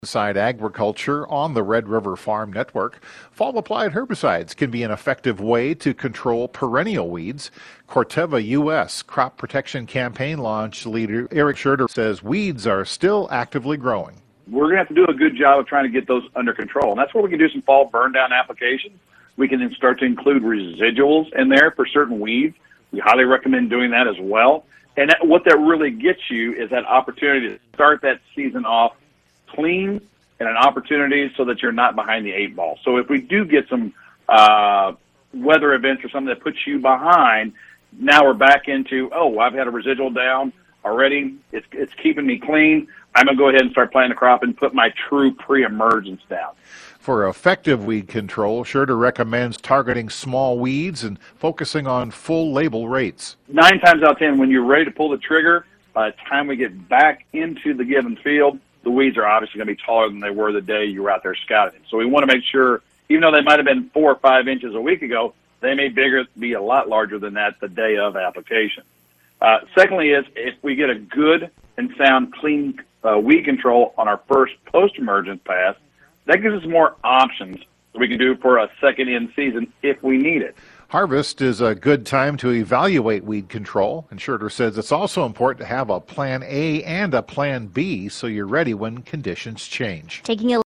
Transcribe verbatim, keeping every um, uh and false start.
Inside agriculture on the Red River Farm Network, fall applied herbicides can be an effective way to control perennial weeds. Corteva U S crop protection campaign launch leader Eric Scherder says weeds are still actively growing. We're going to have to do a good job of trying to get those under control. And that's where we can do some fall burn down applications. We can then start to include residuals in there for certain weeds. We highly recommend doing that as well. And that, what that really gets you is that opportunity to start that season off clean and an opportunity so that you're not behind the eight ball. So if we do get some uh, weather events or something that puts you behind, now we're back into, oh, I've had a residual down already. It's, it's keeping me clean. I'm going to go ahead and start planting the crop and put my true pre-emergence down. For effective weed control, Scherder recommends targeting small weeds and focusing on full label rates. Nine times out of ten, when you're ready to pull the trigger, by the time we get back into the given field, the weeds are obviously going to be taller than they were the day you were out there scouting. So we want to make sure, even though they might have been four or five inches a week ago, they may bigger, be a lot larger than that the day of application. Uh, secondly is if we get a good and sound clean uh, weed control on our first post-emergence pass, that gives us more options that we can do for a second in season if we need it. Harvest is a good time to evaluate weed control, and Scherder says it's also important to have a plan A and a plan B so you're ready when conditions change. Taking a